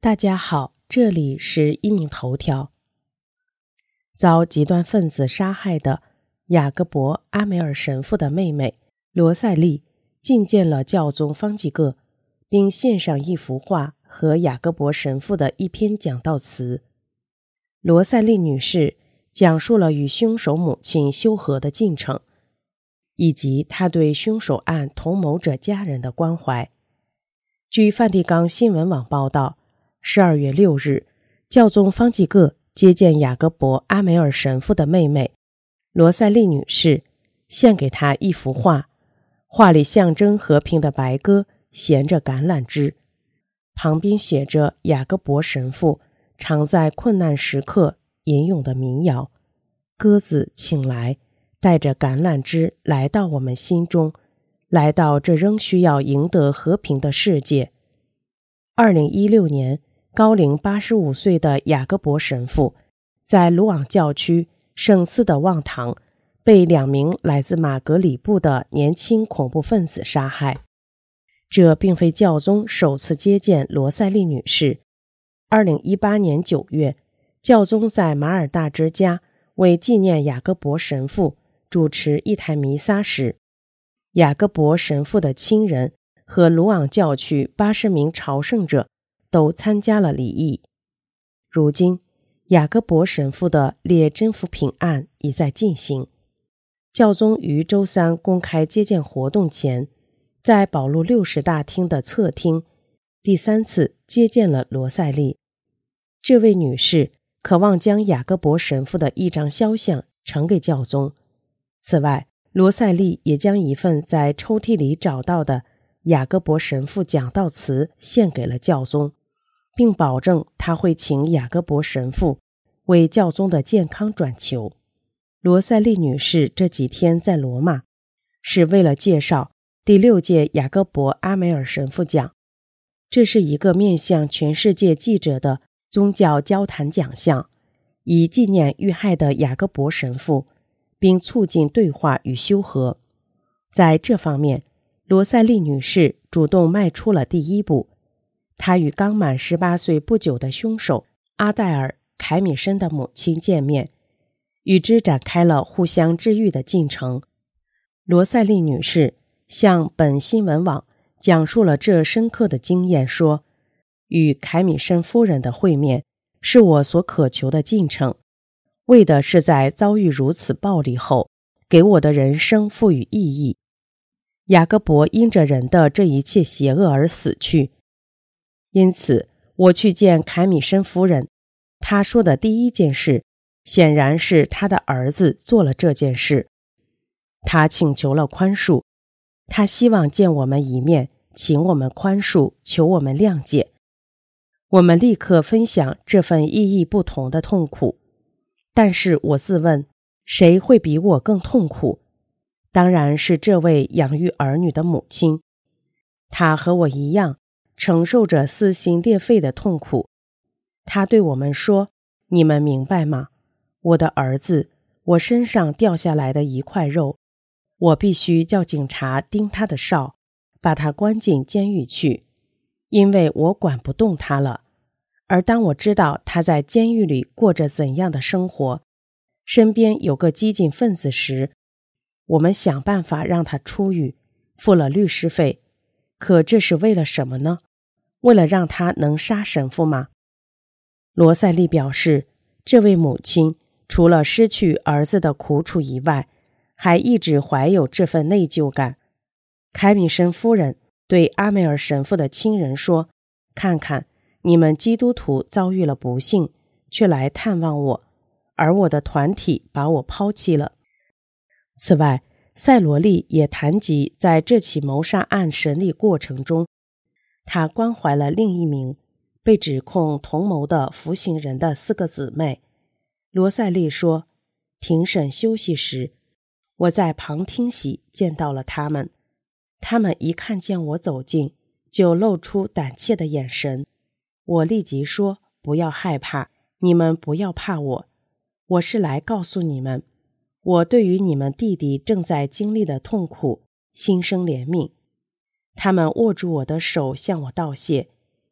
大家好，这里是一名头条。遭极端分子杀害的雅各伯·阿梅尔神父的妹妹罗塞利觐见了教宗方济各，并献上一幅画和雅各伯神父的一篇讲道词。罗塞利女士讲述了与凶手母亲修和的进程，以及她对凶手案同谋者家人的关怀。据梵蒂冈新闻网报道，12月6日，教宗方济各接见雅各伯·阿梅尔神父的妹妹罗塞利女士，献给她一幅画，画里象征和平的白鸽衔着橄榄枝，旁边写着雅各伯神父常在困难时刻吟咏的民谣：鸽子请来，带着橄榄枝来到我们心中，来到这仍需要赢得和平的世界。2016年，高龄85岁的雅各伯神父在鲁昂教区圣斯德旺堂被2名来自马格里布的年轻恐怖分子杀害。这并非教宗首次接见罗塞利女士。2018年9月，教宗在马尔大之家为纪念雅各伯神父主持一台弥撒时，雅各伯神父的亲人和鲁昂教区80名朝圣者都参加了礼仪。如今，雅各伯神父的列真福品案已在进行。教宗于周三公开接见活动前，在保禄60大厅的侧厅第3次接见了罗塞利。这位女士渴望将雅各伯神父的一张肖像呈给教宗。此外，罗塞利也将一份在抽屉里找到的雅各伯神父讲道词献给了教宗，并保证他会请雅各伯神父为教宗的健康转求。罗塞利女士这几天在罗马，是为了介绍第6届雅各伯·阿梅尔神父奖。这是一个面向全世界记者的宗教交谈奖项，以纪念遇害的雅各伯神父，并促进对话与修和。在这方面，罗塞利女士主动迈出了第一步。她与刚满18岁不久的凶手阿黛尔·凯米申的母亲见面，与之展开了互相治愈的进程。罗塞利女士向本新闻网讲述了这深刻的经验，说：与凯米申夫人的会面是我所渴求的进程，为的是在遭遇如此暴力后，给我的人生赋予意义。雅各伯因着人的这一切邪恶而死去，因此我去见凯米申夫人，她说的第一件事显然是她的儿子做了这件事。他请求了宽恕，他希望见我们一面，请我们宽恕，求我们谅解。我们立刻分享这份意义不同的痛苦，但是我自问，谁会比我更痛苦？当然是这位养育儿女的母亲。她和我一样承受着撕心裂肺的痛苦。她对我们说：你们明白吗？我的儿子，我身上掉下来的一块肉，我必须叫警察盯他的哨，把他关进监狱去，因为我管不动他了。而当我知道他在监狱里过着怎样的生活，身边有个激进分子时，我们想办法让他出狱，付了律师费。可这是为了什么呢？为了让他能杀神父吗？罗塞利表示，这位母亲除了失去儿子的苦楚以外，还一直怀有这份内疚感。凯米申夫人对阿梅尔神父的亲人说：看看，你们基督徒遭遇了不幸，却来探望我，而我的团体把我抛弃了。此外，塞罗利也谈及在这起谋杀案审理过程中，他关怀了另一名被指控同谋的服刑人的4个姊妹。罗塞利说，庭审休息时，我在旁听席见到了他们，他们一看见我走近，就露出胆怯的眼神。我立即说，不要害怕，你们不要怕我，我是来告诉你们，我对于你们弟弟正在经历的痛苦心生怜悯。他们握住我的手向我道谢，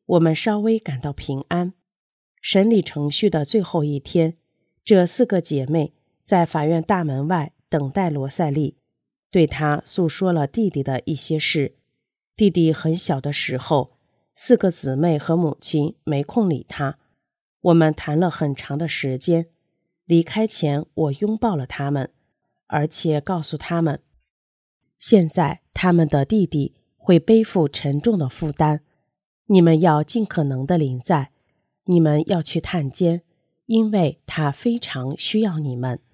我们稍微感到平安。审理程序的最后一天，这4个姐妹在法院大门外等待罗赛莉，对她诉说了弟弟的一些事。弟弟很小的时候，4个姊妹和母亲没空理他。我们谈了很长的时间，离开前我拥抱了他们，而且告诉他们，现在他们的弟弟会背负沉重的负担，你们要尽可能的临在，你们要去探监，因为他非常需要你们。